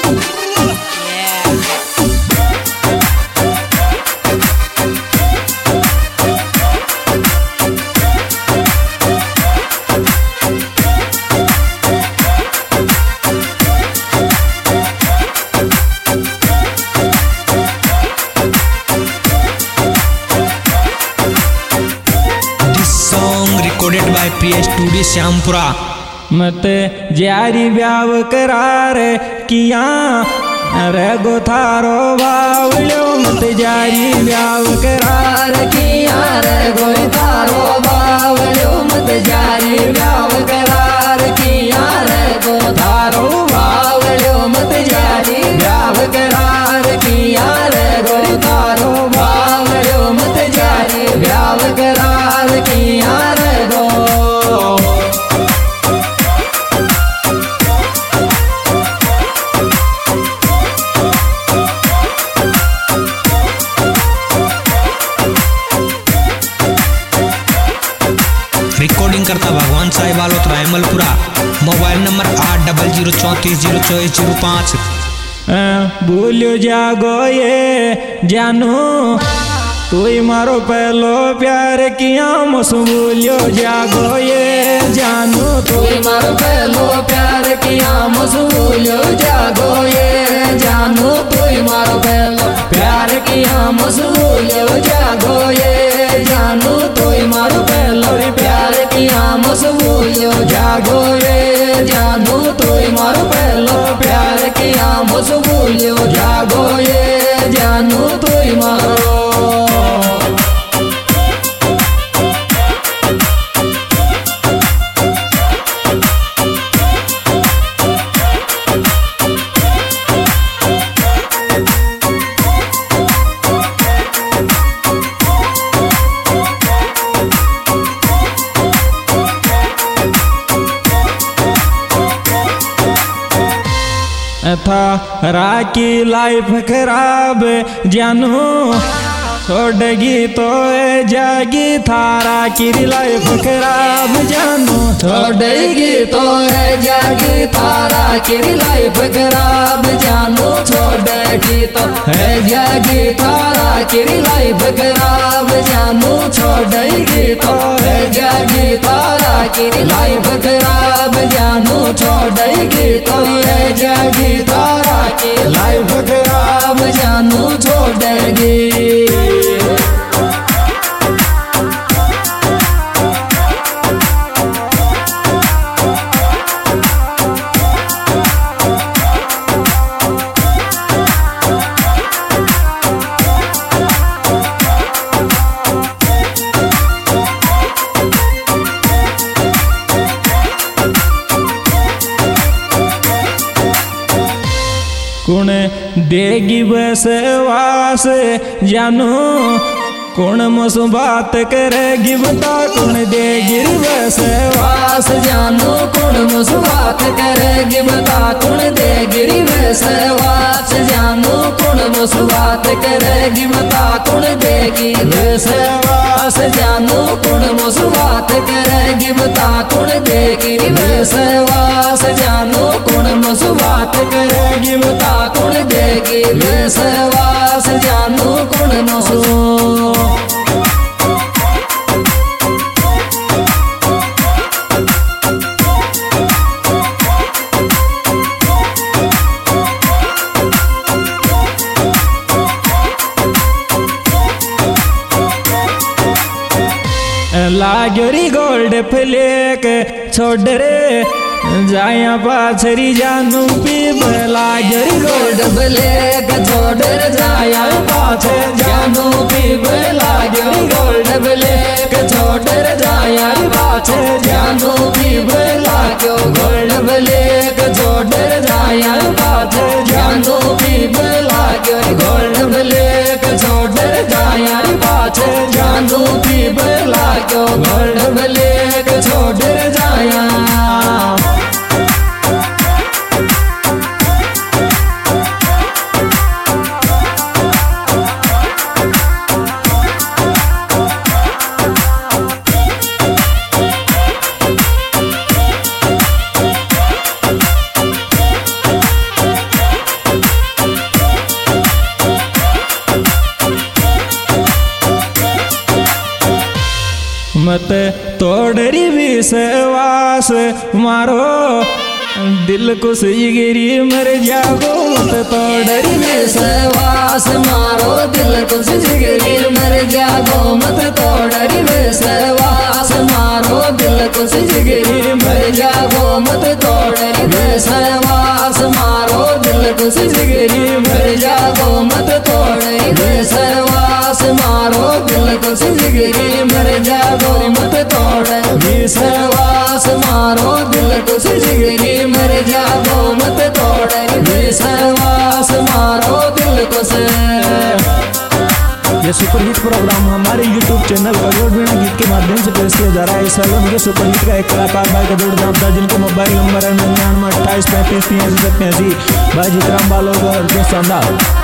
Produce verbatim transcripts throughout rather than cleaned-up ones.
recorded by P S Studio Shyampura. मत जारी ब्याव करार किया रे गो थारो बावलो मत जारी ब्याव करार किया रे गो थारो बावलो मत जारी ब्याव करार किया रे गो थारो बावलो मत जारी ब्याव करार किया रे गो थारो बावलो मत जारी ब्याव करार किया रे गो। रिकॉर्डिंग करता भगवान साहिब आलोत रायमलपुरा। मोबाइल नंबर आठ डबल जीरो चौंतीस जीरो चौबीस जीरो पाँच। भूलो जागो ये जानू तू मारो पहलो प्यार किया मुस भूलो जागो ये जानू तू मारो पहलो प्यार किया मुस भूलो जागो ये जानू तू मारो पहलो प्यार किया मुस भूलो जागो ये जानू तू मारो पहलो प्यार किया मुस भूलो जागो ये जानू तू मारो पहलो प्यार किया मुस भूलो जागो ये जानू तू मारो। था राकी लाइफ खराब जानू छोड़गी तो जागी थारा की लाइफ खराब जानू छोड़गी तो जागी थारा की लाइफ खराब जानू छोड़गी तो जागी थारा की लाइफ खराब जानू छोड़गी तो जागी थारा की लाइफ खराब जानू छोड़गी तो जागी थारा की लाइफ खराब जानू छोड़गी। कुण देगी बसवास जानू कुण मुस बात करेगी बता कुण देगी बसवास जानू कुण मुस बात करेगी बता कुण देगी बसवास जानू कुण मुस बात करेगी बता कुण देगी बसवास जानू कुण मुस बात करेगी बता कुण देगी बसवास जानू कुण मुस बात करेगी बता कुण देगी बसवास जानू कुण मुस। लागरी गोल्ड फ्लेक छोड़ रे जाया पाछरी जानू पीब लागरी गोल्ड फ्लेक छोड़ रे जाया पाछे जानू पीब लागरी गोल्ड फ्लेक छोड़ रे जाया पाछे जानू पीब लागो गोल्ड फ्लेक छोड़ रे जाया पाछे जानू पीब लागो गोल्ड फ्लेक छोड़ रे जाया पाछे जानू पीब लागो गोल्ड फ्लेक छोड़ रे जाया। विश्वास मारो दिल को गिरी मर जागो मत तोड़ विश्वास मारो दिल को गिरी मर जागो मत तोड़ विश्वास मारो दिल को गिरी मर जागो मत तोड़ विश्वास मारो दिल को गिरी मर जागो मत तोड़ विश्वास मारो दिल को गिरी मर जागो मत तोड़ विश्वास मारो दिल को गिरी मर जागो मत तोड़ विश्वास मारो दिल को से। ये सुपरहिट प्रोग्राम हमारे यूट्यूब चैनल करोड़ वीणा गीत के माध्यम से पेश किया जा रहा है। इस एल्बम के सुपरहिट का एक कलाकार भाई का जोड़ दामदा जिनका मोबाइल नंबर है निन्यानवे अट्ठाईस पैंतीस तिरासी सत्तासी भाई जितराम बालों और जो शानदार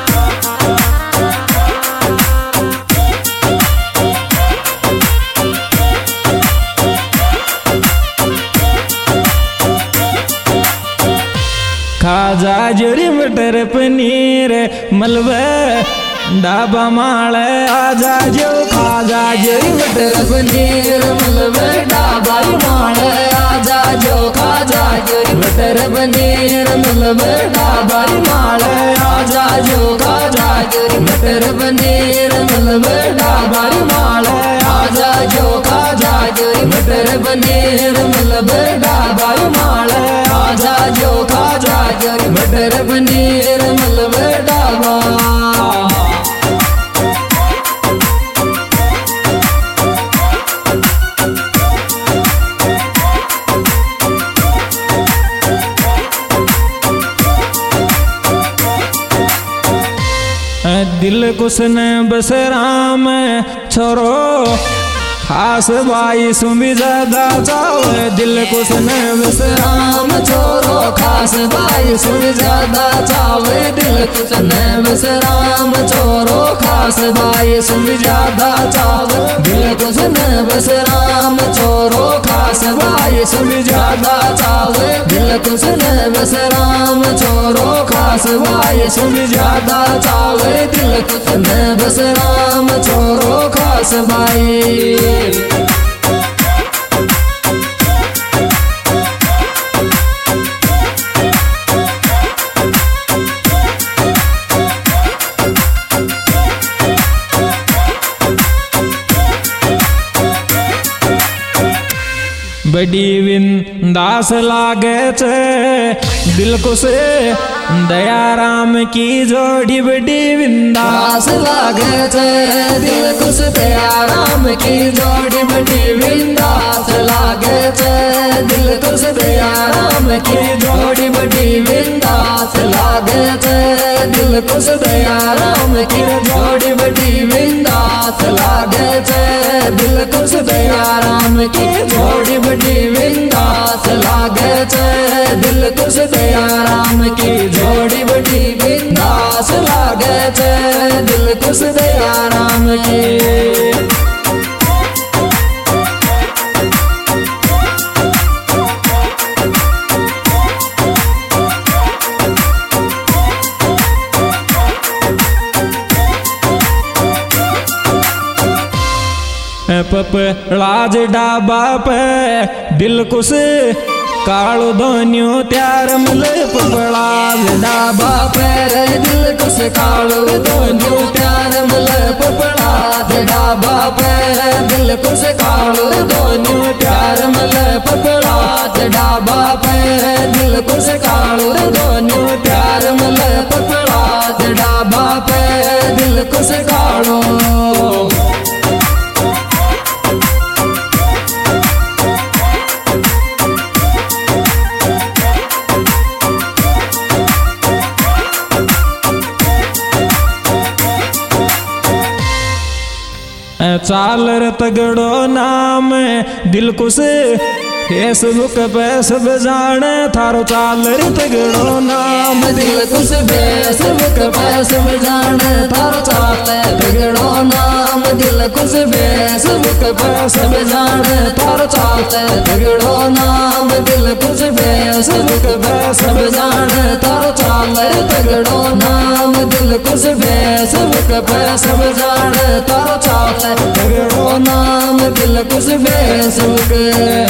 खाजा जोरी मटर पनीर मलबे डाबा माल आजा जो खाजा जोरी मटर पनीर मलबे डाबा माल आजा जो खाजा जोरी मटर पनीर मलबे डाबा माल आजा जो खाजा जोरी मटर पनीर मलबे डाबा माल आजा जो खाजा जोरी मटर पनीर मलबे डाबा माल आजा जो खाजा जोरी मटर पनीर मलबे डाबा। दिल कुसन बस राम छोरो खास भाई सुमी ज्यादा चावे दिल कुसन बस राम छोरो खास भाई सुन ज्यादा चावे दिल कुसन बस राम छोरो खास भाई सुन ज्यादा चावे दिल कुसन बस राम छोरो खास भाई सुन ज्यादा चावे दिल कुसन बस राम छोरो खास भाई सुन ज्यादा चावे दिल कुसन बस राम छोरो खास भाई। बड़ी विंदास लागे छे दिल को से दया राम की जोड़ी बड़ी विंदास लागे छे दिल को से दया राम की जोड़ी बड़ी विंदास लागे छे दिल को से दया राम की जोड़ी बड़ी विंदास लागे छे दिल को से दया राम की जोड़ी बड़ी विंदास लागे छे दिल को से दया राम की जोड़ी बड़ी विंदास लागे छे दिल को से दया राम की जोड़ी बड़ी विंदास लागे छे दिल को से दया राम की। पप लाज डाबा पे दिल कुस कालो दोनियो त्यार मले पपलाज डाबा पे दिल कुस कालो दोनियो त्यार मले पपलाज डाबा पे दिल कुस कालो दोनियो त्यार मले पपलाज डाबा पे दिल कुस कालो दोनियो त्यार मले पपलाज डाबा पे दिल कुस कालो। चाल तगड़ो नाम दिल कुस फेसबुक पे सब जाने थारो चाल तगड़ो नाम दिल कुस फेसबुक पे सब जाने थारो चाल तगड़ो नाम दिल कुस फेसबुक पे सब जाने थारो चाल तगड़ो नाम दिल कुस फेसबुक पे सब जाने थारो चाल तगड़ो नाम दिल कुस फेसबुक पे सब जाने थारो चाल तगड़ो नाम दिल कुस फेसबुक।